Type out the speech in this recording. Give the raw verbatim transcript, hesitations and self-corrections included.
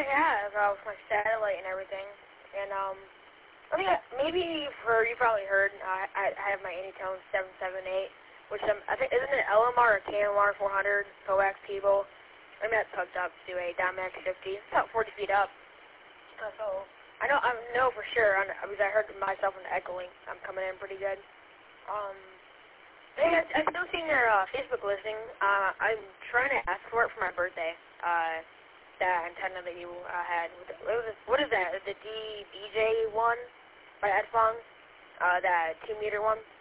I have uh, with my satellite and everything. And um, I think I, maybe you've heard, you probably heard. Uh, I, I have my Anytone seven seven eight, which um, I think isn't it L M R or K M R four hundred coax cable. I mean that's hooked up to a Dominax fifty. It's about forty feet up. Uh, so I know I know for sure on, because I heard myself in the echoing. I'm coming in pretty good. Um. Hey, I, I've still seen your uh, Facebook listing. Uh, I'm trying to ask for it for my birthday. Uh, that antenna that you uh, had. What is, what is that? The D, DJ one by Edfong? Uh, that two meter one?